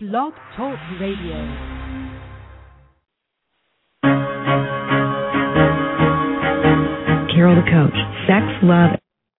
Blog Talk Radio. Carol the Coach. Sex, love.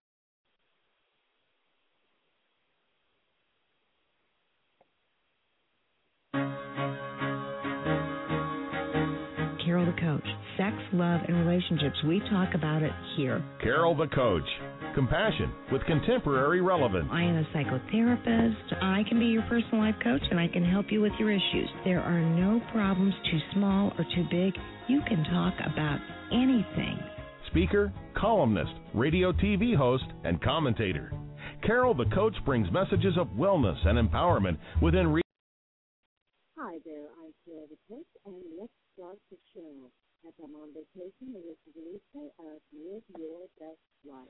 Carol the Coach. Sex, love, and relationships. We talk about it here. Carol the Coach. Compassion with contemporary relevance. I am a psychotherapist. I can be your personal life coach, and I can help you with your issues. There are no problems too small or too big. You can talk about anything. Speaker, columnist, radio TV host, and commentator. Carol the Coach brings messages of wellness and empowerment within reach. Hi there, I'm Carol the Coach, and let's start the show. As I'm on vacation, this is Lisa of Live Your Best Life.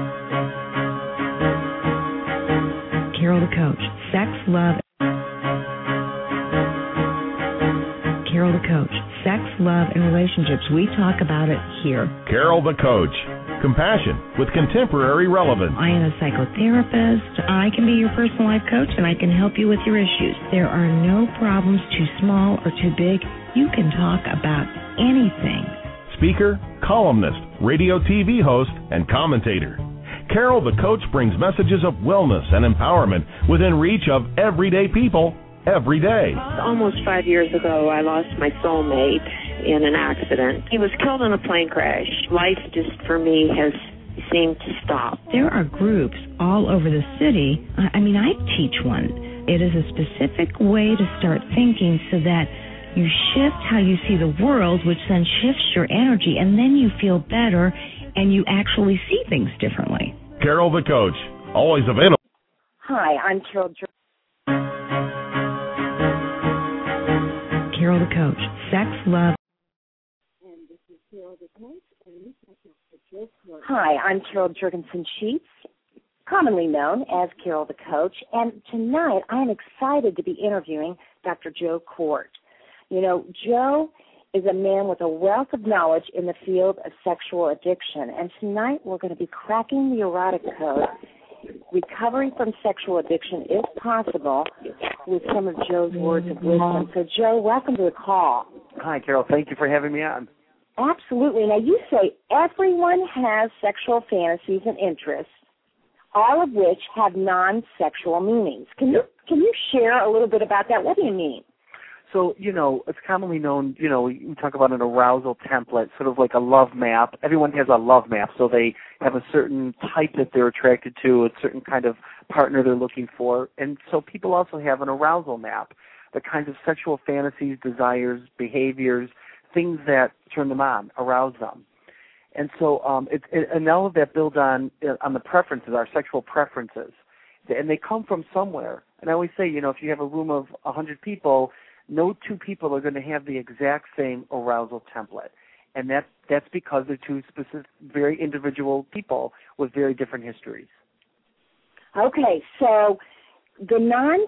Carol the Coach. Sex, love. Carol the Coach. Sex, love, and relationships. We talk about it here. Carol the Coach. Compassion with contemporary relevance. I am a psychotherapist. I can be your personal life coach, and I can help you with your issues. There are no problems too small or too big. You can talk about anything. Speaker, columnist, radio TV host, and commentator. Carol the Coach brings messages of wellness and empowerment within reach of everyday people every day. Almost 5 years ago, I lost my soulmate in an accident. He was killed in a plane crash. Life just, for me, has seemed to stop. There are groups all over the city. I teach one. It is a specific way to start thinking so that you shift how you see the world, which then shifts your energy, and then you feel better and you actually see things differently. Carol the Coach, always available. Hi, I'm Carol. Carol the Coach. Sex, love. And this is Carol the Coach, and we talk about Joe Court. Hi, I'm Carol Jurgensen Sheets, commonly known as Carol the Coach, and tonight I am excited to be interviewing Dr. Joe Court. You know, Joe is a man with a wealth of knowledge in the field of sexual addiction, and tonight we're going to be cracking the erotic code. Recovering from sexual addiction is possible with some of Joe's words of wisdom. So, Joe, welcome to the call. Hi, Carol. Thank you for having me on. Absolutely. Now, you say everyone has sexual fantasies and interests, all of which have non-sexual meanings. Can you share a little bit about that? What do you mean? So, it's commonly known, we talk about an arousal template, sort of like a love map. Everyone has a love map, so they have a certain type that they're attracted to, a certain kind of partner they're looking for. And so people also have an arousal map, the kinds of sexual fantasies, desires, behaviors, things that turn them on, arouse them. And so and all of that builds on the preferences, our sexual preferences. And they come from somewhere. And I always say, if you have a room of 100 people, no two people are going to have the exact same arousal template. And that's because they're two specific, very individual people with very different histories. Okay, so the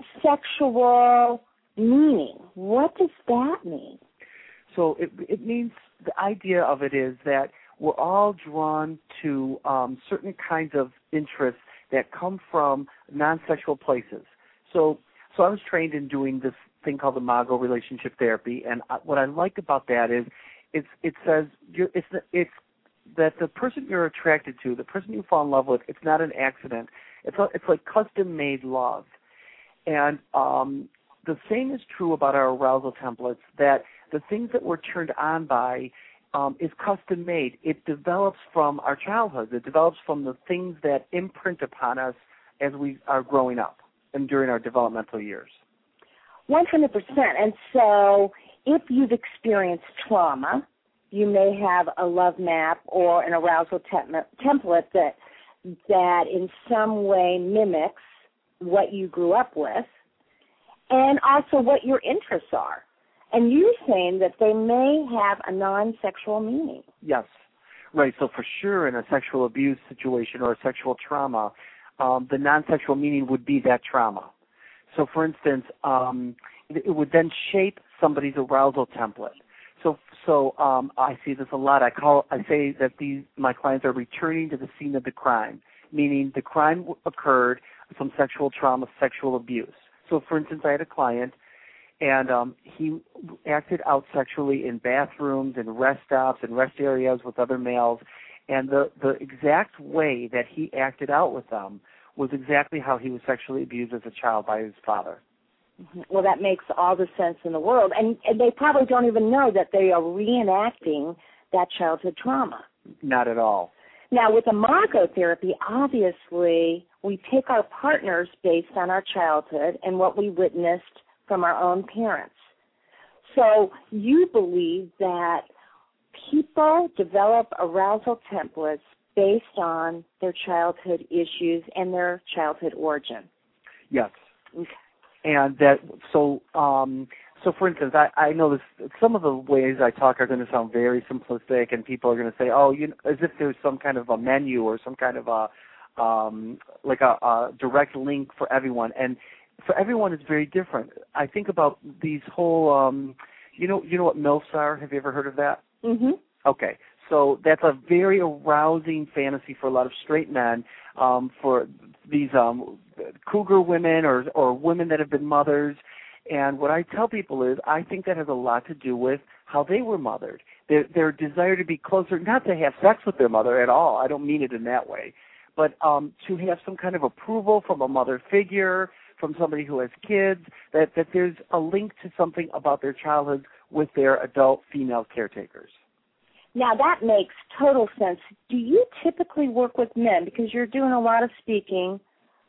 non-sexual meaning, what does that mean? So it means, the idea of it is that we're all drawn to certain kinds of interests that come from non-sexual places. So I was trained in doing this thing called the Imago relationship therapy, and what I like about that is it says it's that the person you're attracted to, the person you fall in love with, it's not an accident. It's like custom-made love. And the same is true about our arousal templates, that the things that we're turned on by is custom-made. It develops from our childhood. It develops from the things that imprint upon us as we are growing up and during our developmental years. 100%. And so if you've experienced trauma, you may have a love map or an arousal template that in some way mimics what you grew up with and also what your interests are. And you're saying that they may have a non-sexual meaning. Yes. Right. So for sure in a sexual abuse situation or a sexual trauma, the non-sexual meaning would be that trauma. So, for instance, it would then shape somebody's arousal template. So I see this a lot. I say that my clients are returning to the scene of the crime, meaning the crime occurred, some sexual trauma, sexual abuse. So, for instance, I had a client And he acted out sexually in bathrooms and rest stops and rest areas with other males. And the exact way that he acted out with them was exactly how he was sexually abused as a child by his father. Well, that makes all the sense in the world. And they probably don't even know that they are reenacting that childhood trauma. Not at all. Now, with Imago therapy, obviously, we pick our partners based on our childhood and what we witnessed from our own parents. So you believe that people develop arousal templates based on their childhood issues and their childhood origin? Yes. Okay. And that, so for instance, I know this, some of the ways I talk are going to sound very simplistic, and people are going to say, oh, as if there's some kind of a menu or some kind of a direct link for everyone. And for everyone, it's very different. I think about these whole, you know what MILFs are? Have you ever heard of that? Mm-hmm. Okay. So that's a very arousing fantasy for a lot of straight men, for these cougar women or women that have been mothers. And what I tell people is I think that has a lot to do with how they were mothered. Their desire to be closer, not to have sex with their mother at all. I don't mean it in that way. But to have some kind of approval from a mother figure, from somebody who has kids, that there's a link to something about their childhood with their adult female caretakers. Now, that makes total sense. Do you typically work with men, because you're doing a lot of speaking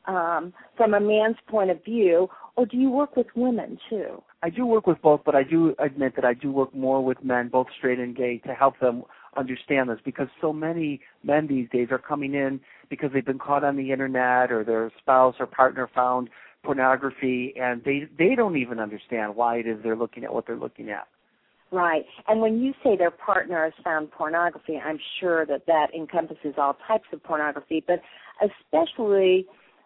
from a man's point of view, or do you work with women too? I do work with both, but I do admit that I do work more with men, both straight and gay, to help them understand this, because so many men these days are coming in because they've been caught on the internet or their spouse or partner found pornography, and they don't even understand why it is they're looking at what they're looking at. Right. And when you say their partner has found pornography, I'm sure that encompasses all types of pornography, but especially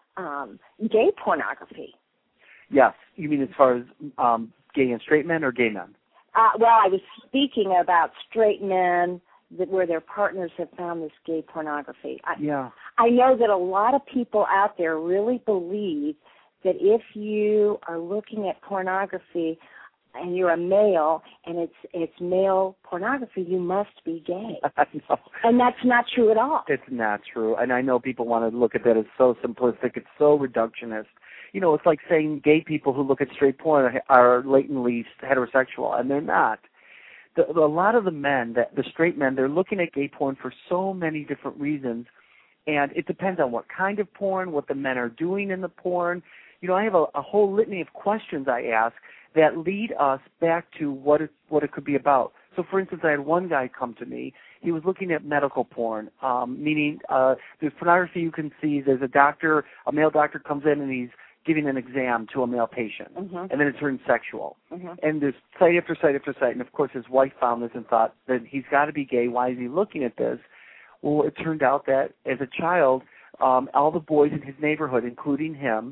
gay pornography. Yes. You mean as far as gay and straight men or gay men? Well, I was speaking about straight men where their partners have found this gay pornography. I know that a lot of people out there really believe that if you are looking at pornography and you're a male and it's male pornography, you must be gay. No. And that's not true at all. It's not true. And I know people want to look at that as so simplistic. It's so reductionist. You know, it's like saying gay people who look at straight porn are latently heterosexual, and they're not. A lot of the men, the straight men, they're looking at gay porn for so many different reasons, and it depends on what kind of porn, what the men are doing in the porn. You know, I have a whole litany of questions I ask that lead us back to what it could be about. So, for instance, I had one guy come to me. He was looking at medical porn, meaning there's pornography you can see. There's a male doctor comes in and he's giving an exam to a male patient, and then it turns sexual. And there's site after site after site, and of course his wife found this and thought that he's got to be gay. Why is he looking at this? Well, it turned out that as a child, all the boys in his neighborhood, including him,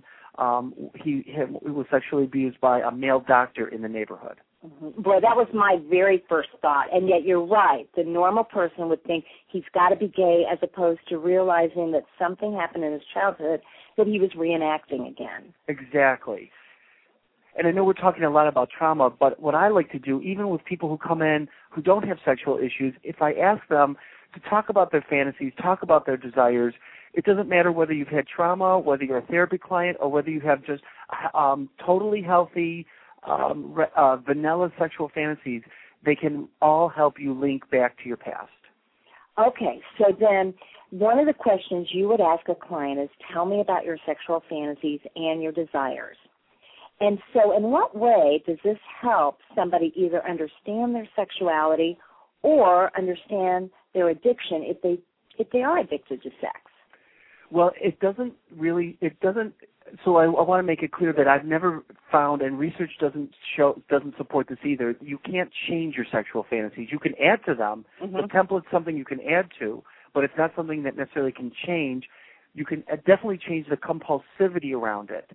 he was sexually abused by a male doctor in the neighborhood. Boy, that was my very first thought. And yet you're right. The normal person would think he's got to be gay, as opposed to realizing that something happened in his childhood that he was reenacting again. Exactly. And I know we're talking a lot about trauma, but what I like to do, even with people who come in who don't have sexual issues, if I ask them to talk about their fantasies, talk about their desires, it doesn't matter whether you've had trauma, whether you're a therapy client, or whether you have just totally healthy, vanilla sexual fantasies, they can all help you link back to your past. Okay, so then one of the questions you would ask a client is, tell me about your sexual fantasies and your desires. And so in what way does this help somebody either understand their sexuality or understand their addiction if they are addicted to sex? Well, it doesn't. So I want to make it clear that I've never found, and research doesn't support this either. You can't change your sexual fantasies. You can add to them. The template's something you can add to, but it's not something that necessarily can change. You can definitely change the compulsivity around it.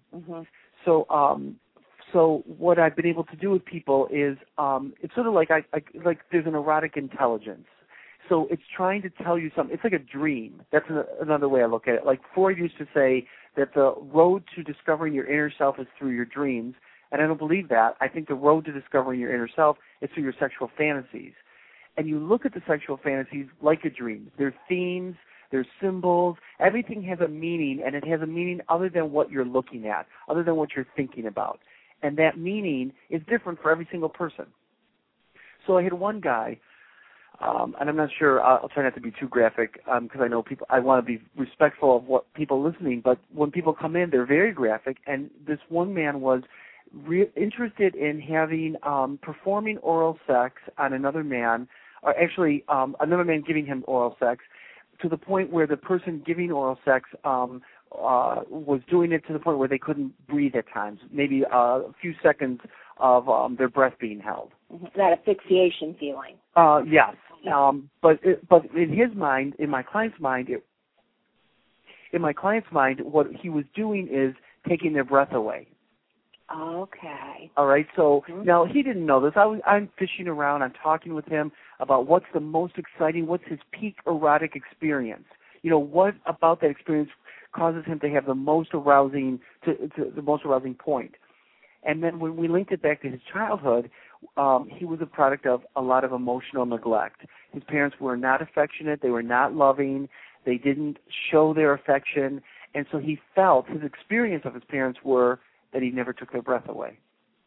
So what I've been able to do with people is it's sort of like like there's an erotic intelligence. So it's trying to tell you something. It's like a dream. That's another way I look at it. Like Freud used to say that the road to discovering your inner self is through your dreams. And I don't believe that. I think the road to discovering your inner self is through your sexual fantasies. And you look at the sexual fantasies like a dream. There's themes, there's symbols. Everything has a meaning, and it has a meaning other than what you're looking at, other than what you're thinking about. And that meaning is different for every single person. So I had one guy, and I'm not sure, I'll try not to be too graphic because I know people, I want to be respectful of what people listening, but when people come in, they're very graphic. And this one man was interested in having, performing oral sex on another man, or actually another man giving him oral sex, to the point where the person giving oral sex was doing it to the point where they couldn't breathe at times, maybe a few seconds of their breath being held. That asphyxiation feeling. Yes. But in his mind, in my client's mind, what he was doing is taking their breath away. Okay. All right. So now he didn't know this. I'm fishing around. I'm talking with him about what's the most exciting, what's his peak erotic experience. You know, what about that experience causes him to have the most arousing, to the most arousing point. And then when we linked it back to his childhood, he was a product of a lot of emotional neglect. His parents were not affectionate. They were not loving. They didn't show their affection. And so he felt, his experience of his parents were that he never took their breath away.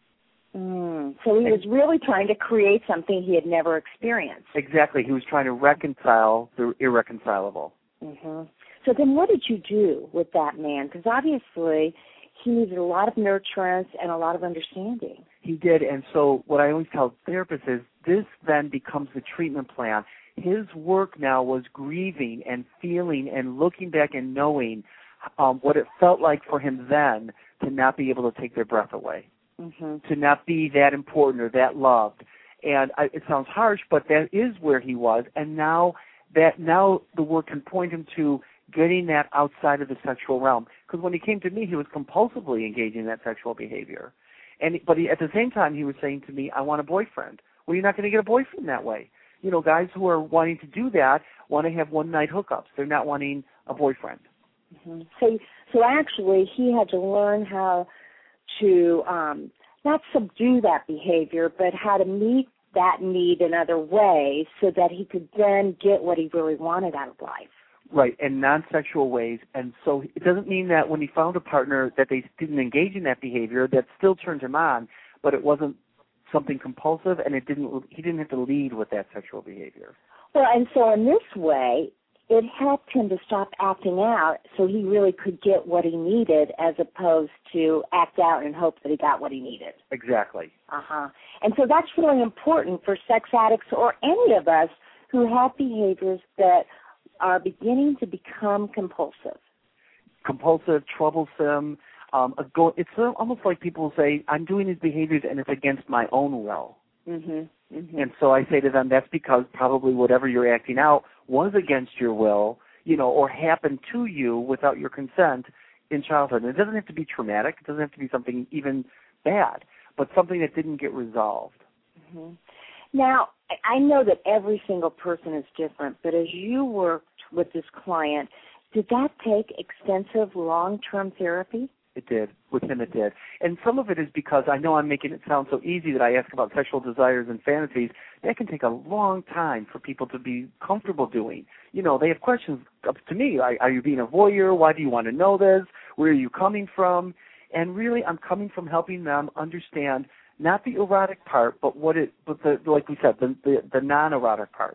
So he was really trying to create something he had never experienced. Exactly. He was trying to reconcile the irreconcilable. So then what did you do with that man? Because obviously he needed a lot of nurturance and a lot of understanding. He did, and so what I always tell therapists is this then becomes the treatment plan. His work now was grieving and feeling and looking back and knowing what it felt like for him then to not be able to take their breath away, to not be that important or that loved. And it sounds harsh, but that is where he was, and now the work can point him to getting that outside of the sexual realm. Because when he came to me, he was compulsively engaging in that sexual behavior. But at the same time, he was saying to me, I want a boyfriend. Well, you're not going to get a boyfriend that way. You know, guys who are wanting to do that want to have one-night hookups. They're not wanting a boyfriend. So actually, he had to learn how to not subdue that behavior, but how to meet that need in other ways so that he could then get what he really wanted out of life. Right, in non-sexual ways. And so it doesn't mean that when he found a partner that they didn't engage in that behavior, that still turned him on, but it wasn't something compulsive, and he didn't have to lead with that sexual behavior. Well, and so in this way, it helped him to stop acting out so he really could get what he needed as opposed to act out and hope that he got what he needed. Exactly. And so that's really important for sex addicts or any of us who have behaviors that are beginning to become compulsive. Compulsive, troublesome. It's almost like people will say, I'm doing these behaviors and it's against my own will. And so I say to them, that's because probably whatever you're acting out was against your will, you know, or happened to you without your consent in childhood. And it doesn't have to be traumatic. It doesn't have to be something even bad, but something that didn't get resolved. Now, I know that every single person is different, but as you worked with this client, did that take extensive long-term therapy? It did. With him it did. And some of it is because I know I'm making it sound so easy that I ask about sexual desires and fantasies. That can take a long time for people to be comfortable doing. You know, they have questions up to me. Are you being a voyeur? Why do you want to know this? Where are you coming from? And really, I'm coming from helping them understand not the erotic part, but like we said, the non-erotic parts.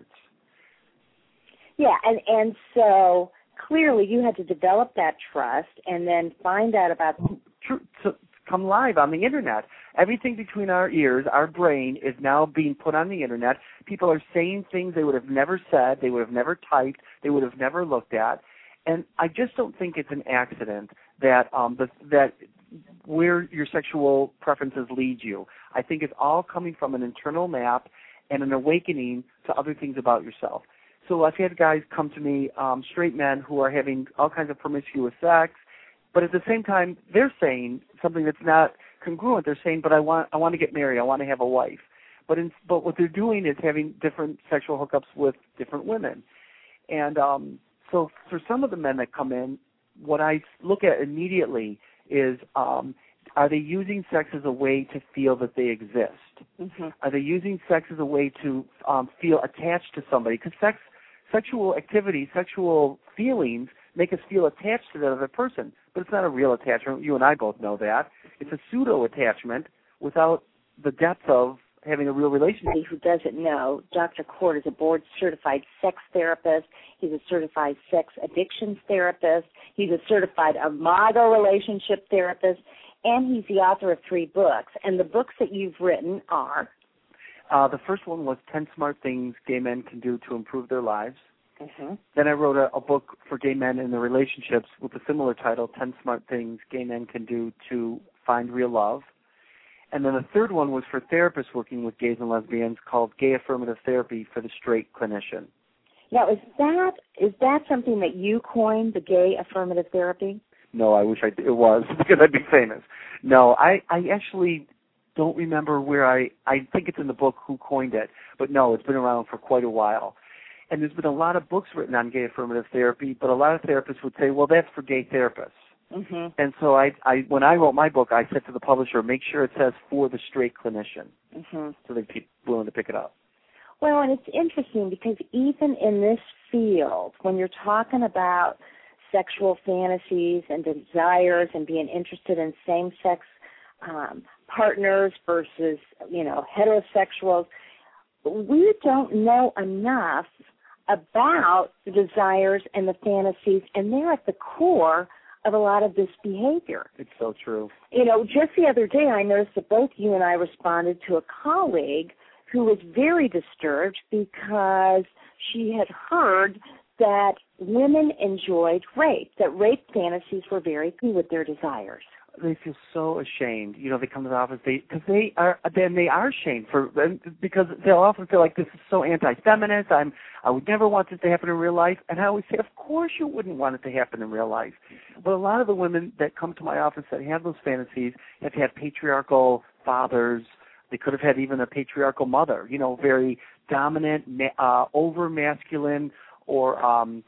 Yeah, and so clearly you had to develop that trust and then find out about... To come live on the Internet. Everything between our ears, our brain, is now being put on the Internet. People are saying things they would have never said, they would have never typed, they would have never looked at. And I just don't think it's an accident that that where your sexual preferences lead you. I think it's all coming from an internal map and an awakening to other things about yourself. So I've had guys come to me, straight men who are having all kinds of promiscuous sex, but at the same time they're saying something that's not congruent. They're saying, but I want to get married, I want to have a wife. But what they're doing is having different sexual hookups with different women. And so for some of the men that come in, what I look at immediately is Are they using sex as a way to feel that they exist? Mm-hmm. Are they using sex as a way to feel attached to somebody? Because sexual activity, sexual feelings make us feel attached to that other person. But it's not a real attachment. You and I both know that. It's a pseudo-attachment without the depth of having a real relationship. Who doesn't know, Dr. Court is a board-certified sex therapist. He's a certified sex addictions therapist. He's a certified imago relationship therapist. And he's the author of 3 books. And the books that you've written are? The first one was 10 Smart Things Gay Men Can Do to Improve Their Lives. Mm-hmm. Then I wrote a book for gay men in their relationships with a similar title, 10 Smart Things Gay Men Can Do to Find Real Love. And then the third one was for therapists working with gays and lesbians called Gay Affirmative Therapy for the Straight Clinician. Now, is that something that you coined, the gay affirmative therapy? No, I wish it was, because I'd be famous. No, I actually don't remember where I think it's in the book who coined it, but no, it's been around for quite a while. And there's been a lot of books written on gay affirmative therapy, but a lot of therapists would say, well, that's for gay therapists. Mm-hmm. And so I when I wrote my book, I said to the publisher, make sure it says for the straight clinician, mm-hmm. so they'd be willing to pick it up. Well, and it's interesting because even in this field, when you're talking about sexual fantasies and desires and being interested in same-sex partners versus, heterosexuals, we don't know enough about the desires and the fantasies, and they're at the core of a lot of this behavior. It's so true. Just the other day I noticed that both you and I responded to a colleague who was very disturbed because she had heard that women enjoyed rape, that rape fantasies were very good with their desires. They feel so ashamed. They come to the office because they are ashamed because they'll often feel like this is so anti-feminist. I would never want this to happen in real life. And I always say, of course you wouldn't want it to happen in real life. But a lot of the women that come to my office that have those fantasies have had patriarchal fathers. They could have had even a patriarchal mother. Very dominant, over masculine, or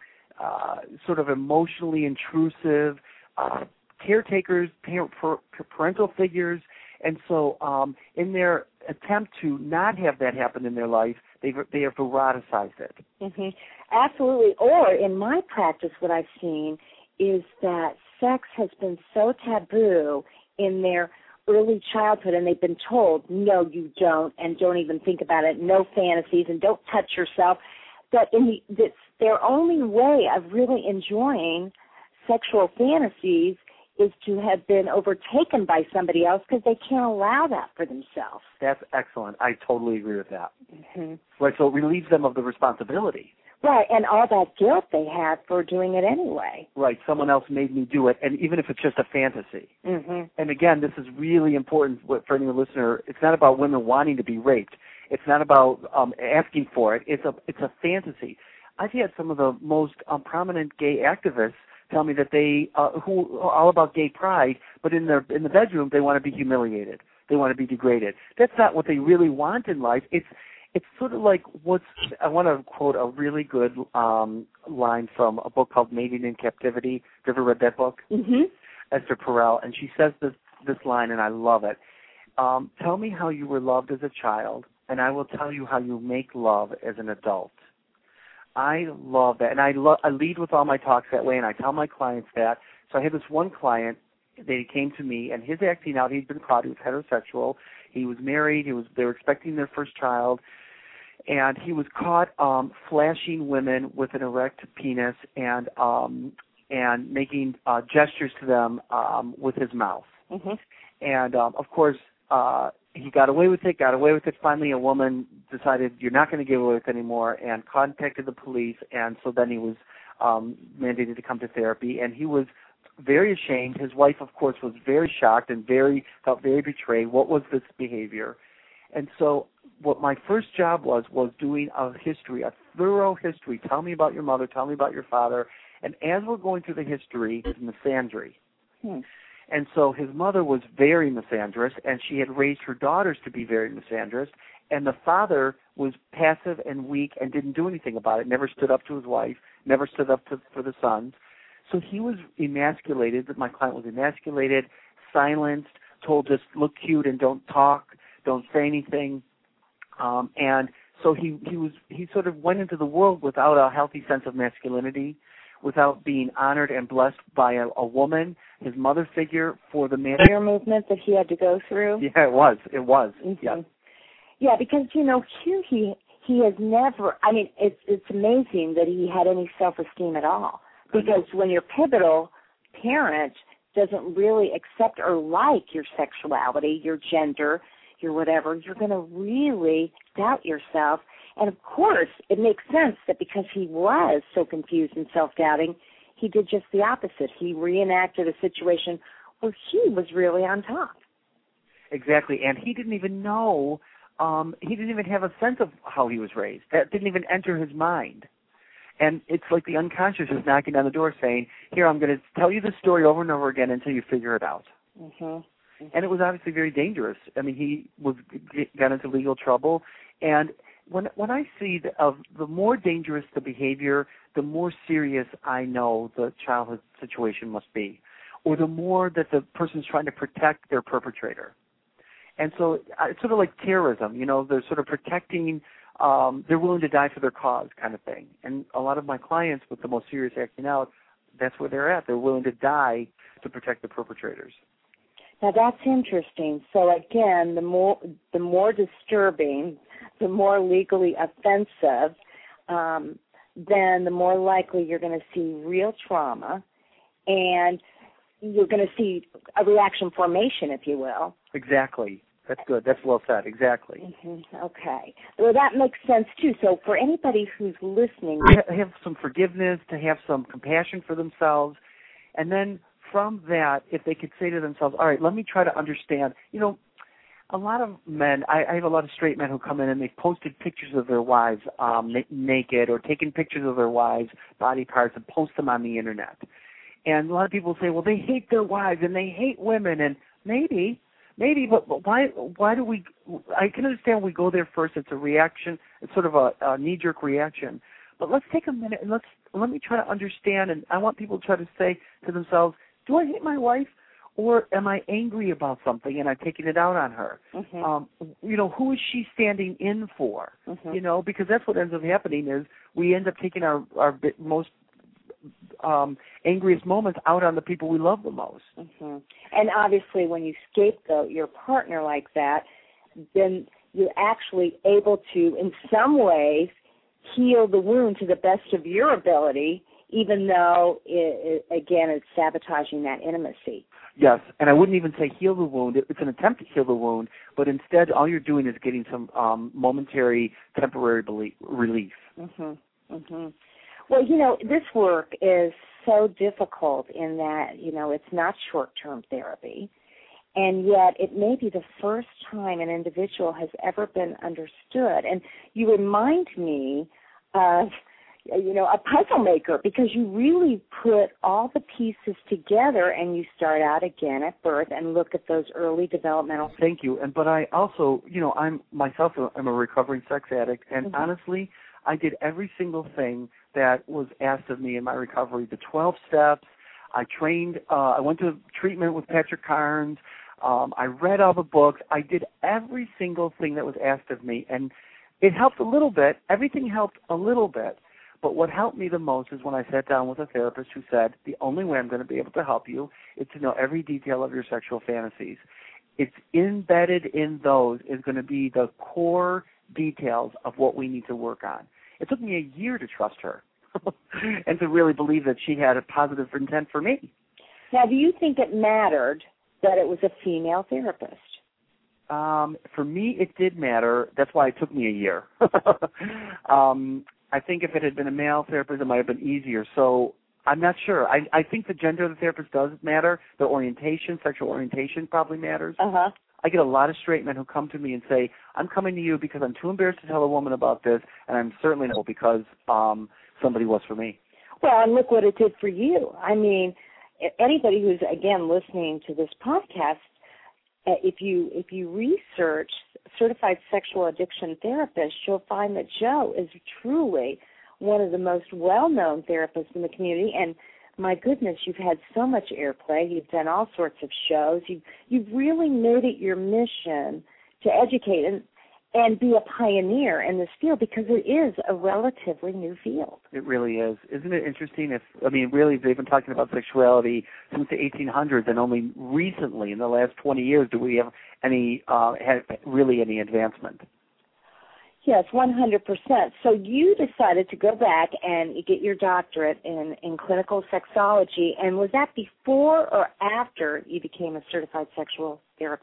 sort of emotionally intrusive. Caretakers, parental figures, and so in their attempt to not have that happen in their life, they have eroticized it. Mm-hmm. Absolutely. Or in my practice, what I've seen is that sex has been so taboo in their early childhood, and they've been told, no, you don't, and don't even think about it, no fantasies, and don't touch yourself, that that's their only way of really enjoying sexual fantasies is to have been overtaken by somebody else because they can't allow that for themselves. That's excellent. I totally agree with that. Mm-hmm. Right, so it relieves them of the responsibility. Right, and all that guilt they had for doing it anyway. Right, someone else made me do it, and even if it's just a fantasy. Mm-hmm. And again, this is really important for any listener. It's not about women wanting to be raped. It's not about asking for it. It's a fantasy. I've had some of the most prominent gay activists tell me that they who are all about gay pride, but in the bedroom they want to be humiliated. They want to be degraded. That's not what they really want in life. It's sort of like I want to quote a really good line from a book called Mating in Captivity. Have you ever read that book? Mm-hmm. Esther Perel, and she says this line, and I love it. Tell me how you were loved as a child, and I will tell you how you make love as an adult. I love that, and I lead with all my talks that way, and I tell my clients that. So I had this one client that came to me, and his acting out, he'd been caught. He was heterosexual. He was married. They were expecting their first child, and he was caught flashing women with an erect penis and making gestures to them with his mouth. Mm-hmm. And of course, he got away with it. Finally, a woman decided, you're not going to get away with it anymore, and contacted the police, and so then he was mandated to come to therapy, and he was very ashamed. His wife, of course, was very shocked and felt very betrayed. What was this behavior? And so what my first job was doing a thorough history. Tell me about your mother. Tell me about your father. And as we're going through the history, it's misandry. And so his mother was very misandrous, and she had raised her daughters to be very misandrous, and the father was passive and weak and didn't do anything about it, never stood up to his wife, never stood up for the sons. So he was emasculated, my client was emasculated, silenced, told just look cute and don't talk, don't say anything. And so he sort of went into the world without a healthy sense of masculinity, without being honored and blessed by a woman, his mother figure for the man movement that he had to go through. Yeah, it was. Mm-hmm. Yeah. Yeah, because here he has never. I mean, it's amazing that he had any self-esteem at all. Because when your pivotal parent doesn't really accept or like your sexuality, your gender, your whatever, you're going to really doubt yourself. And, of course, it makes sense that because he was so confused and self-doubting, he did just the opposite. He reenacted a situation where he was really on top. Exactly, and he didn't even know, he didn't even have a sense of how he was raised. That didn't even enter his mind. And it's like the unconscious is knocking down the door saying, here, I'm going to tell you this story over and over again until you figure it out. Mm-hmm. Mm-hmm. And it was obviously very dangerous. I mean, he got into legal trouble. And when I see the more dangerous the behavior, the more serious I know the childhood situation must be, or the more that the person's trying to protect their perpetrator. And so it's sort of like terrorism. They're sort of protecting, they're willing to die for their cause kind of thing. And a lot of my clients with the most serious acting out, that's where they're at. They're willing to die to protect the perpetrators. Now that's interesting. So again, the more disturbing, the more legally offensive, then the more likely you're going to see real trauma, and you're going to see a reaction formation, if you will. Exactly. That's good. That's well said. Exactly. Mm-hmm. Okay. Well, that makes sense, too. So for anybody who's listening, have some forgiveness, to have some compassion for themselves, and then from that, if they could say to themselves, all right, let me try to understand. A lot of men, I have a lot of straight men who come in and they've posted pictures of their wives naked, or taken pictures of their wives' body parts and post them on the Internet. And a lot of people say, well, they hate their wives and they hate women. And maybe, but why do we, I can understand we go there first. It's a reaction. It's sort of a knee-jerk reaction. But let's take a minute and let me try to understand. And I want people to try to say to themselves, do I hate my wife, or am I angry about something and I'm taking it out on her? Mm-hmm. Who is she standing in for? Mm-hmm. Because that's what ends up happening is we end up taking our most angriest moments out on the people we love the most. Mm-hmm. And obviously when you scapegoat your partner like that, then you're actually able to, in some ways, heal the wound to the best of your ability, even though, again, it's sabotaging that intimacy. Yes, and I wouldn't even say heal the wound. It's an attempt to heal the wound, but instead all you're doing is getting some momentary, temporary relief. Mm-hmm. Mm-hmm. Well, this work is so difficult in that, it's not short-term therapy, and yet it may be the first time an individual has ever been understood. And you remind me of a puzzle maker, because you really put all the pieces together and you start out again at birth and look at those early developmental. Thank you. But I also, I'm a recovering sex addict, and mm-hmm. honestly, I did every single thing that was asked of me in my recovery. The 12 steps. I trained. I went to treatment with Patrick Carnes. I read all the books. I did every single thing that was asked of me, and it helped a little bit. Everything helped a little bit. But what helped me the most is when I sat down with a therapist who said, the only way I'm going to be able to help you is to know every detail of your sexual fantasies. It's embedded in those is going to be the core details of what we need to work on. It took me a year to trust her and to really believe that she had a positive intent for me. Now, do you think it mattered that it was a female therapist? For me, it did matter. That's why it took me a year. I think if it had been a male therapist, it might have been easier. So I'm not sure. I think the gender of the therapist does matter. The orientation, sexual orientation probably matters. Uh-huh. I get a lot of straight men who come to me and say, I'm coming to you because I'm too embarrassed to tell a woman about this, and I'm certainly not because somebody was for me. Well, and look what it did for you. I mean, anybody who's, again, listening to this podcast, if you research certified sexual addiction therapists, you'll find that Joe is truly one of the most well-known therapists in the community. And my goodness, you've had so much airplay. You've done all sorts of shows. You've really made it your mission to educate and be a pioneer in this field, because it is a relatively new field. It really is. Isn't it interesting? Really, they've been talking about sexuality since the 1800s, and only recently, in the last 20 years, do we have any advancement. Yes, 100%. So you decided to go back and get your doctorate in clinical sexology, and was that before or after you became a certified sexual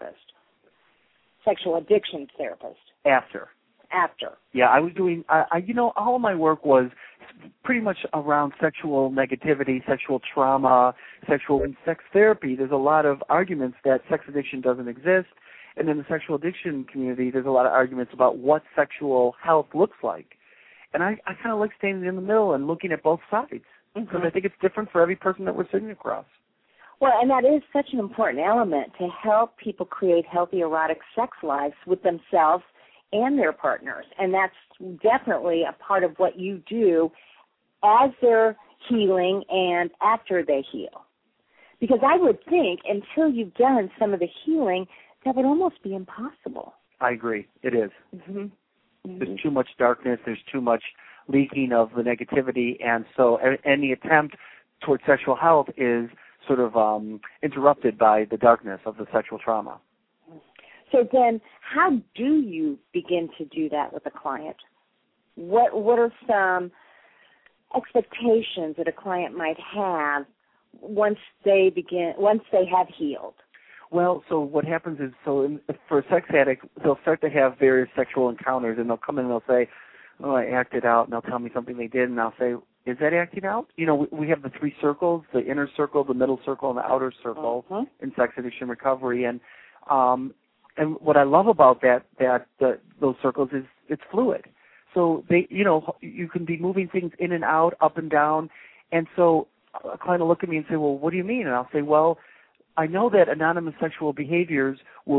addiction therapist? After. Yeah, I was doing, all of my work was pretty much around sexual negativity, sexual trauma, and sex therapy. There's a lot of arguments that sex addiction doesn't exist. And in the sexual addiction community, there's a lot of arguments about what sexual health looks like. And I kind of like standing in the middle and looking at both sides, because I think it's different for every person that we're sitting across. Well, and that is such an important element, to help people create healthy erotic sex lives with themselves and their partners. And that's definitely a part of what you do as they're healing and after they heal. Because I would think until you've done some of the healing, that would almost be impossible. I agree. It is. There's too much darkness. There's too much leaking of the negativity. And so any attempt towards sexual health is sort of interrupted by the darkness of the sexual trauma. So then how do you begin to do that with a client? What are some expectations that a client might have once they have healed? Well, so what happens is, for a sex addict, they'll start to have various sexual encounters, and they'll come in and they'll say, oh, I acted out, and they'll tell me something they did, and I'll say, is that acting out? We have the 3 circles, the inner circle, the middle circle, and the outer circle in sex addiction recovery. And what I love about those circles is it's fluid. So you can be moving things in and out, up and down. And so a client will look at me and say, well, what do you mean? And I'll say, well, I know that anonymous sexual behaviors was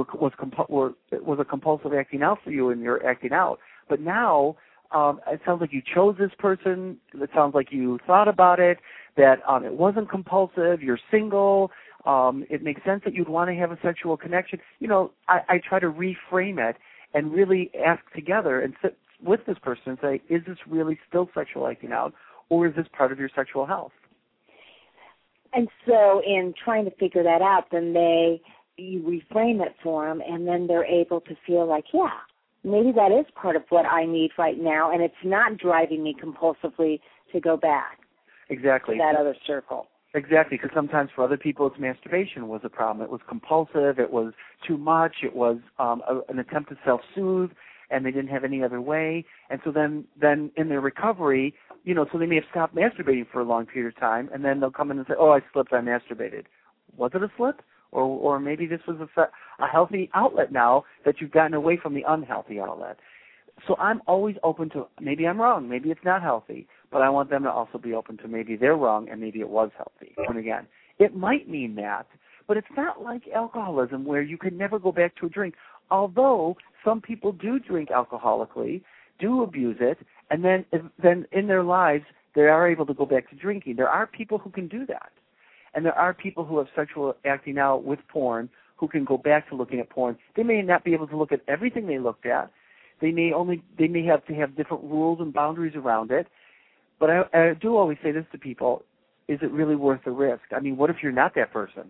a compulsive acting out for you, and you're acting out. But now it sounds like you chose this person. It sounds like you thought about it, that it wasn't compulsive. You're single. It makes sense that you'd want to have a sexual connection. I try to reframe it and really ask together and sit with this person and say, is this really still sexual acting out, or is this part of your sexual health? And so in trying to figure that out, then you reframe it for them, and then they're able to feel like, yeah, maybe that is part of what I need right now, and it's not driving me compulsively to go back. Exactly. To that other circle. Exactly, because sometimes for other people it's masturbation was a problem. It was compulsive, it was too much, it was an attempt to self-soothe, and they didn't have any other way. And so then in their recovery, so they may have stopped masturbating for a long period of time, and then they'll come in and say, oh, I slipped, I masturbated. Was it a slip? Or maybe this was a healthy outlet now that you've gotten away from the unhealthy outlet. So I'm always open to, maybe I'm wrong, maybe it's not healthy, but I want them to also be open to maybe they're wrong and maybe it was healthy. And again, it might mean that, but it's not like alcoholism where you can never go back to a drink, although some people do drink alcoholically, do abuse it, and then in their lives they are able to go back to drinking. There are people who can do that. And there are people who have sexual acting out with porn who can go back to looking at porn. They may not be able to look at everything they looked at. They may have to have different rules and boundaries around it. But I do always say this to people: is it really worth the risk? I mean, what if you're not that person?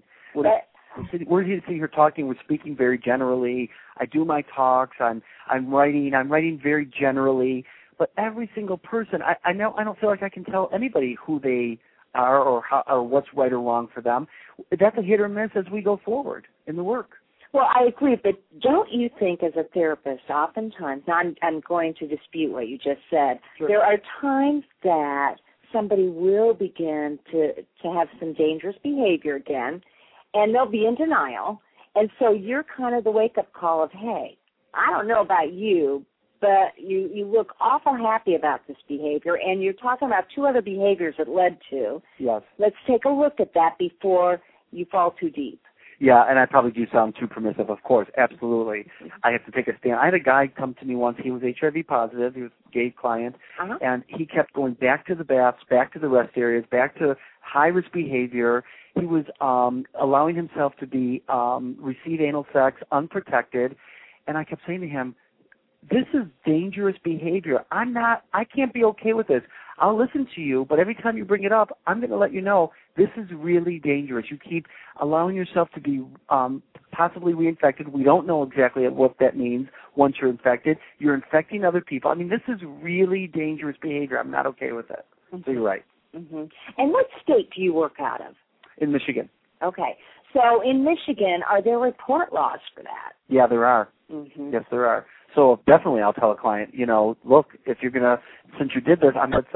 We're here talking. We're speaking very generally. I do my talks. I'm writing very generally. But every single person, I don't feel like I can tell anybody who they are or what's right or wrong for them. That's a hit or miss as we go forward in the work. Well, I agree, but don't you think as a therapist, oftentimes, now I'm going to dispute what you just said, sure, there are times that somebody will begin to have some dangerous behavior again, and they'll be in denial, and so you're kind of the wake-up call of, hey, I don't know about you, but you look awful happy about this behavior, and you're talking about 2 other behaviors it led to. Yes. Let's take a look at that before you fall too deep. Yeah, and I probably do sound too permissive, of course. Absolutely. I have to take a stand. I had a guy come to me once. He was HIV positive. He was a gay client. And he kept going back to the baths, back to the rest areas, back to high-risk behavior. He was allowing himself to be receive anal sex unprotected. And I kept saying to him, this is dangerous behavior. I can't be okay with this. I'll listen to you, but every time you bring it up, I'm going to let you know this is really dangerous. You keep allowing yourself to be possibly reinfected. We don't know exactly what that means once you're infected. You're infecting other people. I mean, this is really dangerous behavior. I'm not okay with it. So you're right. And what state do you work out of? In Michigan. Okay. So in Michigan, are there report laws for that? Yeah, there are. Yes, there are. So definitely I'll tell a client, look, if you're going to, since you did this,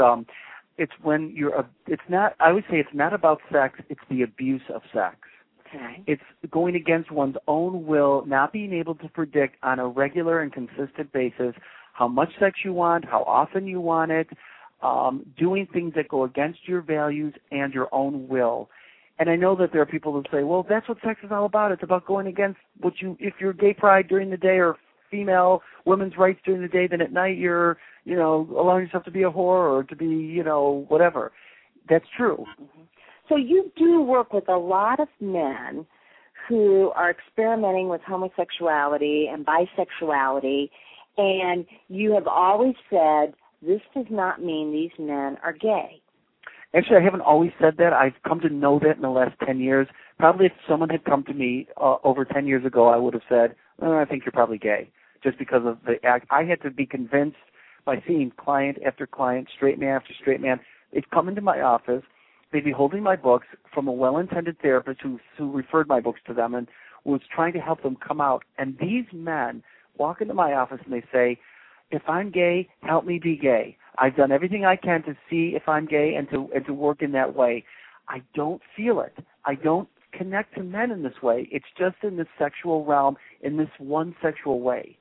it's when it's not, I would say it's not about sex, it's the abuse of sex. Okay. It's going against one's own will, not being able to predict on a regular and consistent basis how much sex you want, how often you want it, doing things that go against your values and your own will. And I know that there are people who say, well, that's what sex is all about. It's about going against if you're gay pride during the day or female women's rights during the day, then at night you're, allowing yourself to be a whore or to be, whatever. That's true. So you do work with a lot of men who are experimenting with homosexuality and bisexuality, and you have always said this does not mean these men are gay. Actually, I haven't always said that. I've come to know that in the last 10 years. Probably if someone had come to me over 10 years ago, I would have said, I think you're probably gay, just because of the act. I had to be convinced by seeing client after client, straight man after straight man. They'd come into my office. They'd be holding my books from a well-intended therapist who referred my books to them and was trying to help them come out. And these men walk into my office and they say, if I'm gay, help me be gay. I've done everything I can to see if I'm gay and to work in that way. I don't feel it. I don't connect to men in this way. It's just in this sexual realm, in this one sexual way.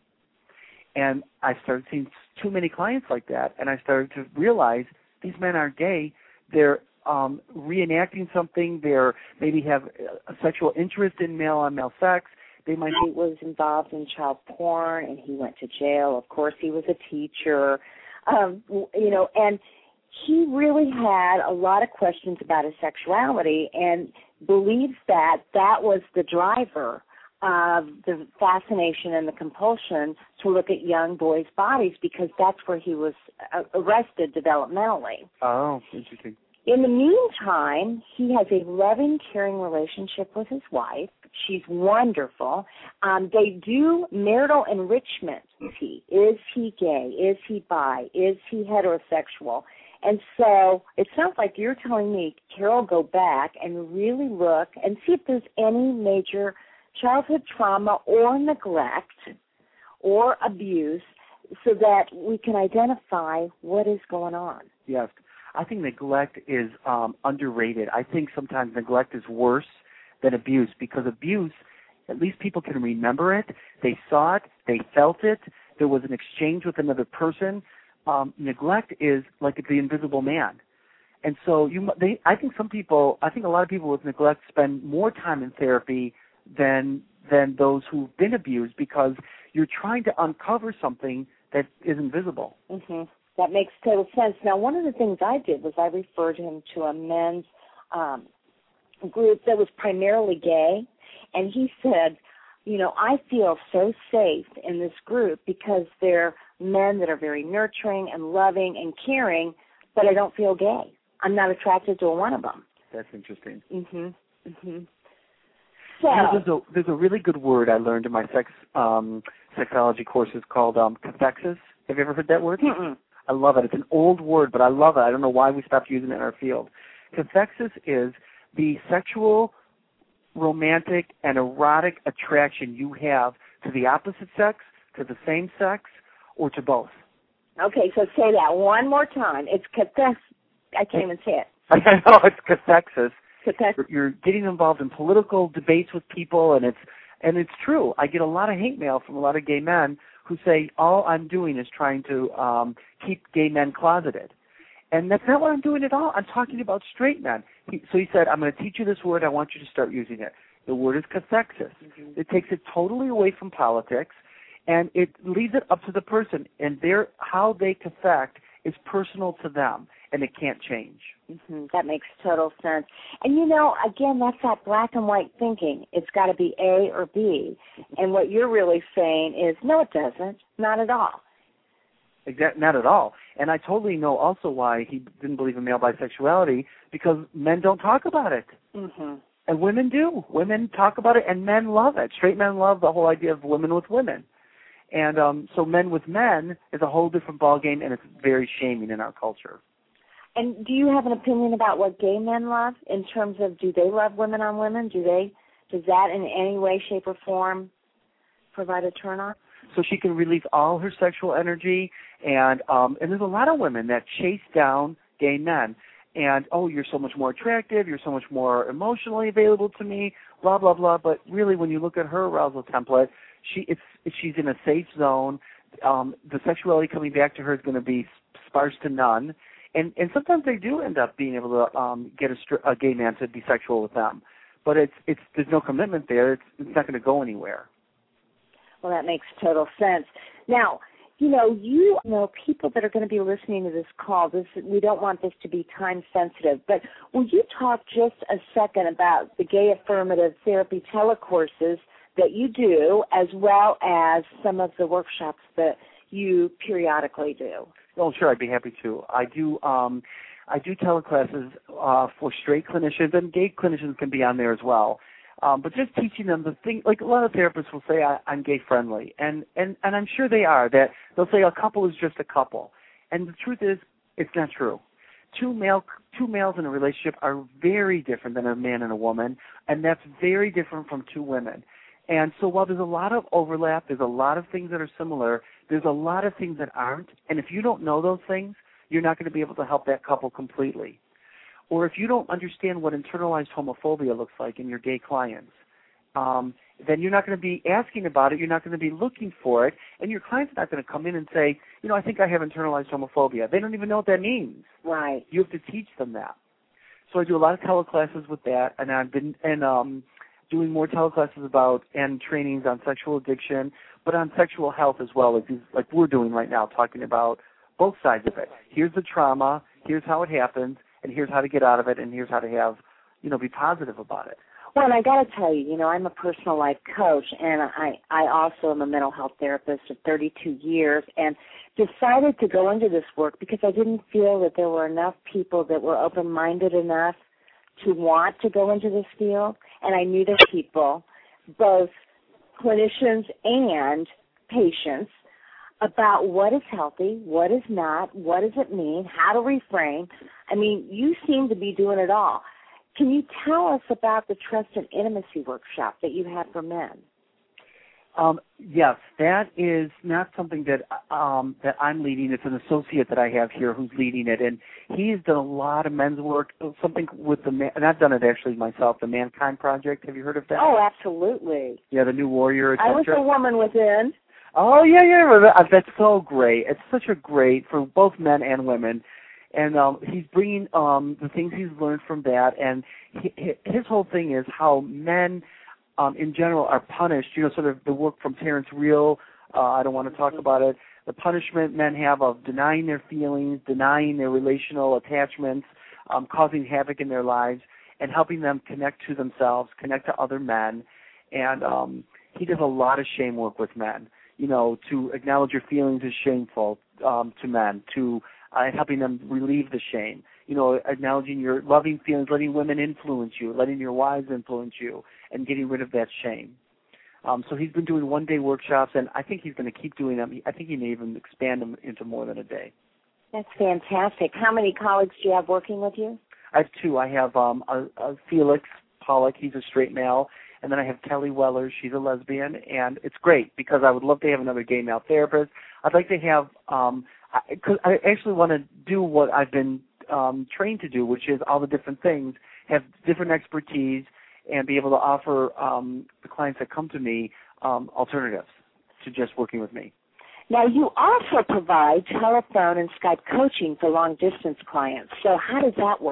And I started seeing too many clients like that, and I started to realize these men aren't gay. They're reenacting something. They're maybe have a sexual interest in male-on-male sex. They might He was involved in child porn, and he went to jail. Of course, he was a teacher, and he really had a lot of questions about his sexuality and believes that was the driver of the fascination and the compulsion to look at young boys' bodies, because that's where he was arrested developmentally. Oh, interesting. In the meantime, he has a loving, caring relationship with his wife. She's wonderful. They do marital enrichment. Is he gay? Is he bi? Is he heterosexual? And so it sounds like you're telling me, Carol, go back and really look and see if there's any major childhood trauma or neglect or abuse so that we can identify what is going on. Yes. I think neglect is underrated. I think sometimes neglect is worse than abuse, because abuse, at least people can remember it. They saw it. They felt it. There was an exchange with another person. Neglect is like the invisible man. And so I think a lot of people with neglect spend more time in therapy than those who've been abused, because you're trying to uncover something that is invisible. Mm-hmm. That makes total sense. Now, one of the things I did was I referred him to a men's group that was primarily gay, and he said, I feel so safe in this group because they're men that are very nurturing and loving and caring, but I don't feel gay. I'm not attracted to one of them. That's interesting. Mm-hmm. Mm-hmm. So there's a really good word I learned in my sexology courses called cathexis. Have you ever heard that word? Mm-mm. I love it. It's an old word, but I love it. I don't know why we stopped using it in our field. Cathexis is the sexual, romantic, and erotic attraction you have to the opposite sex, to the same sex, or to both. Okay, so say that one more time. It's cathexis. I can't even say it. I know, it's cathexis. Cathexis. You're getting involved in political debates with people, and it's true. I get a lot of hate mail from a lot of gay men who say, all I'm doing is trying to keep gay men closeted. And that's not what I'm doing at all. I'm talking about straight men. So he said, I'm going to teach you this word. I want you to start using it. The word is cathexis. It takes it totally away from politics, and it leaves it up to the person. And how they cathect is personal to them, and it can't change. That makes total sense. And, again, that's that black and white thinking. It's got to be A or B. And what you're really saying is, no, it doesn't. Not at all. Exactly, not at all. And I totally know also why he didn't believe in male bisexuality, because men don't talk about it. And women do. Women talk about it, and men love it. Straight men love the whole idea of women with women. And so men with men is a whole different ballgame, and it's very shaming in our culture. And do you have an opinion about what gay men love in terms of, do they love women on women? Does that in any way, shape, or form provide a turn-on? So she can release all her sexual energy, and there's a lot of women that chase down gay men. And, you're so much more attractive, you're so much more emotionally available to me, blah, blah, blah. But really, when you look at her arousal template, she's in a safe zone. The sexuality coming back to her is going to be sparse to none. And sometimes they do end up being able to get a gay man to be sexual with them. But there's no commitment there. It's not going to go anywhere. Well, that makes total sense. Now, people that are going to be listening to this call, we don't want this to be time sensitive, but will you talk just a second about the Gay Affirmative Therapy telecourses that you do, as well as some of the workshops that you periodically do? Oh, sure, I'd be happy to. I do teleclasses for straight clinicians, and gay clinicians can be on there as well. But just teaching them the thing, like a lot of therapists will say, I'm gay friendly, and I'm sure they are. That they'll say a couple is just a couple, and the truth is, it's not true. Two males in a relationship are very different than a man and a woman, and that's very different from two women. And so while there's a lot of overlap, there's a lot of things that are similar, there's a lot of things that aren't, and if you don't know those things, you're not going to be able to help that couple completely. Or if you don't understand what internalized homophobia looks like in your gay clients, then you're not going to be asking about it, you're not going to be looking for it, and your client's not going to come in and say, I think I have internalized homophobia. They don't even know what that means. Right. You have to teach them that. So I do a lot of teleclasses with that, and I've been doing more teleclasses about and trainings on sexual addiction, but on sexual health as well, like we're doing right now, talking about both sides of it. Here's the trauma, here's how it happens, and here's how to get out of it, and here's how to have, be positive about it. Well, and I got to tell you, I'm a personal life coach, and I also am a mental health therapist of 32 years, and decided to go into this work because I didn't feel that there were enough people that were open-minded enough to want to go into this field, and I knew that people, both clinicians and patients, about what is healthy, what is not, what does it mean, how to reframe. I mean, you seem to be doing it all. Can you tell us about the Trust and Intimacy workshop that you had for men? Yes, that is not something that I'm leading. It's an associate that I have here who's leading it, and he has done a lot of men's work, something with and I've done it actually myself, the Mankind Project. Have you heard of that? Oh, absolutely. Yeah, the New Warrior, etc. I was the woman within. Oh, yeah. That's so great. It's such a great for both men and women. And he's bringing the things he's learned from that. And his whole thing is how men in general are punished. Sort of the work from Terrence Real. I don't want to talk about it. The punishment men have of denying their feelings, denying their relational attachments, causing havoc in their lives, and helping them connect to themselves, connect to other men. And he does a lot of shame work with men. To acknowledge your feelings is shameful to men, and helping them relieve the shame. Acknowledging your loving feelings, letting women influence you, letting your wives influence you, and getting rid of that shame. So he's been doing one-day workshops, and I think he's going to keep doing them. I think he may even expand them into more than a day. That's fantastic. How many colleagues do you have working with you? I have two. I have a Felix Pollock. He's a straight male. And then I have Kelly Weller. She's a lesbian. And it's great because I would love to have another gay male therapist. I'd like to have because I actually want to do what I've been trained to do, which is all the different things, have different expertise, and be able to offer the clients that come to me alternatives to just working with me. Now, you also provide telephone and Skype coaching for long-distance clients. So how does that work?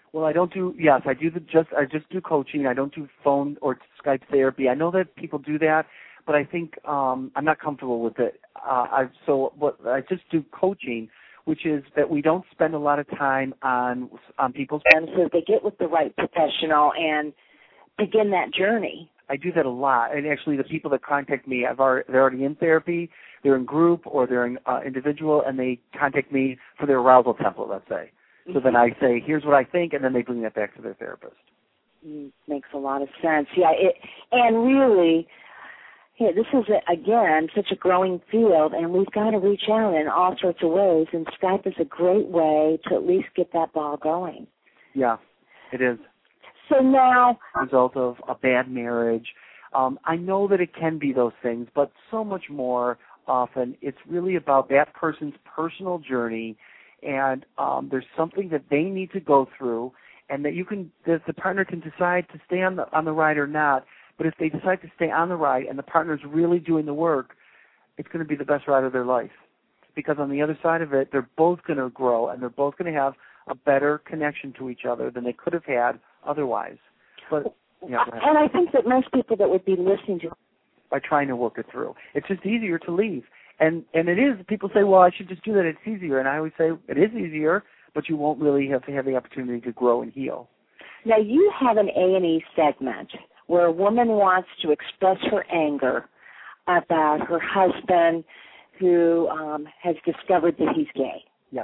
Well, I don't do. Yes, I do. I just do coaching. I don't do phone or Skype therapy. I know that people do that, but I think I'm not comfortable with it. I just do coaching, which is that we don't spend a lot of time on people's. And so they get with the right professional and begin that journey. I do that a lot, and actually, the people that contact me, they're already in therapy, they're in group, or they're in individual, and they contact me for their arousal template, let's say. So then I say, here's what I think, and then they bring that back to their therapist. Makes a lot of sense. Yeah, and really, this is, again, such a growing field, and we've got to reach out in all sorts of ways, and Skype is a great way to at least get that ball going. Yeah, it is. So now, result of a bad marriage. I know that it can be those things, but so much more often it's really about that person's personal journey, and there's something that they need to go through, and that the partner can decide to stay on the ride or not. But if they decide to stay on the ride and the partner's really doing the work, it's going to be the best ride of their life. Because on the other side of it, they're both going to grow, and they're both going to have a better connection to each other than they could have had otherwise. But yeah, and I think that most people that would be listening to, by trying to work it through, it's just easier to leave. And it is. People say, well, I should just do that. It's easier. And I always say it is easier, but you won't really have to have the opportunity to grow and heal. Now, you have an A&E segment where a woman wants to express her anger about her husband who has discovered that he's gay. Yes.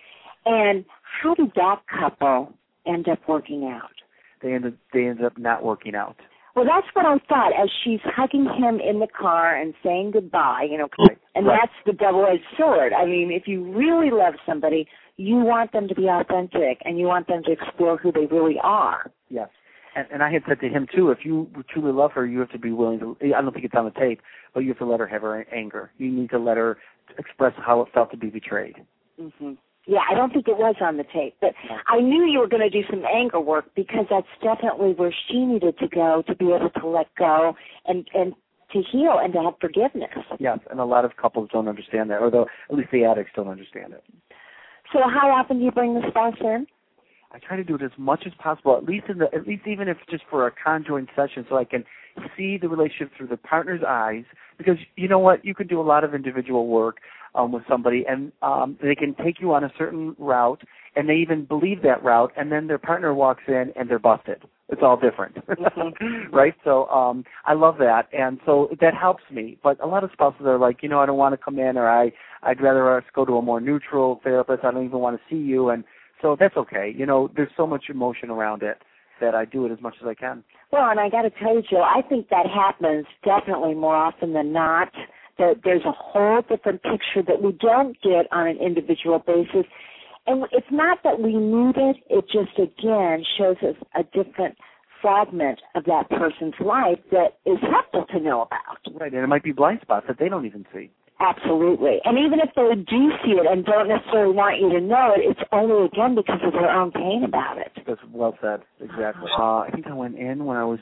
And how did that couple end up working out? They ended up not working out. Well, that's what I thought. As she's hugging him in the car and saying goodbye, right. And right. That's the double-edged sword. I mean, if you really love somebody, you want them to be authentic, and you want them to explore who they really are. Yes. And I had said to him, too, if you truly love her, you have to be willing to, I don't think it's on the tape, but you have to let her have her anger. You need to let her express how it felt to be betrayed. Mm-hmm. Yeah, I don't think it was on the tape, but I knew you were going to do some anger work because that's definitely where she needed to go to be able to let go and to heal and to have forgiveness. Yes, and a lot of couples don't understand that, or at least the addicts don't understand it. So how often do you bring the spouse in? I try to do it as much as possible, at least even if just for a conjoined session, so I can see the relationship through the partner's eyes. Because you know what, you can do a lot of individual work with somebody, and they can take you on a certain route, and they even believe that route, and then their partner walks in and they're busted. It's all different, mm-hmm. right? So I love that, and so that helps me. But a lot of spouses are like, I don't want to come in, or I'd rather us go to a more neutral therapist. I don't even want to see you, and so that's okay. There's so much emotion around it that I do it as much as I can. Well, and I got to tell you, Joe, I think that happens definitely more often than not. That there's a whole different picture that we don't get on an individual basis. And it's not that we need it. It just, again, shows us a different fragment of that person's life that is helpful to know about. Right, and it might be blind spots that they don't even see. Absolutely. And even if they do see it and don't necessarily want you to know it, it's only, again, because of their own pain about it. That's well said. Exactly. I think I went in when I was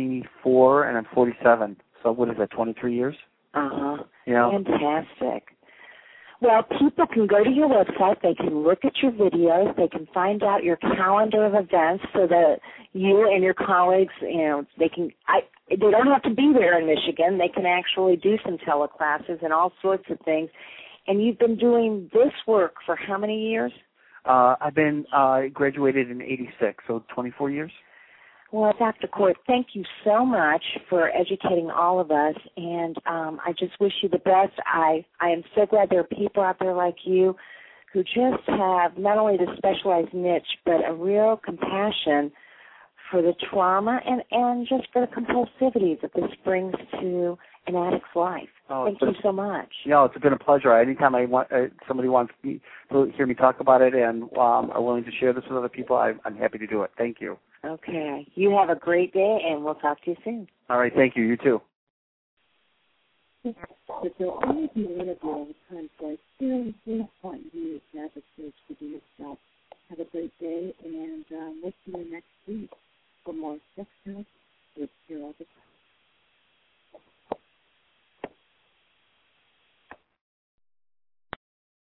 24, and I'm 47. So what is that, 23 years? Uh-huh. Yeah. Fantastic. Well, people can go to your website. They can look at your videos. They can find out your calendar of events so that you and your colleagues, they don't have to be there in Michigan. They can actually do some teleclasses and all sorts of things. And you've been doing this work for how many years? I've been graduated in 86, so 24 years. Well, Dr. Court, thank you so much for educating all of us, and I just wish you the best. I am so glad there are people out there like you who just have not only the specialized niche, but a real compassion for the trauma and just for the compulsivity that this brings to an addict's life. Thank you so much. It's been a pleasure. Anytime somebody wants me to hear me talk about it and are willing to share this with other people, I'm happy to do it. Thank you. Okay. You have a great day, and we'll talk to you soon. All right. Thank you. You too. But there'll always be an interview all the time, so I really want you to have a chance to do yourself. Have a great day, and we'll see you next week for more Sex Talk with Carol the Coach.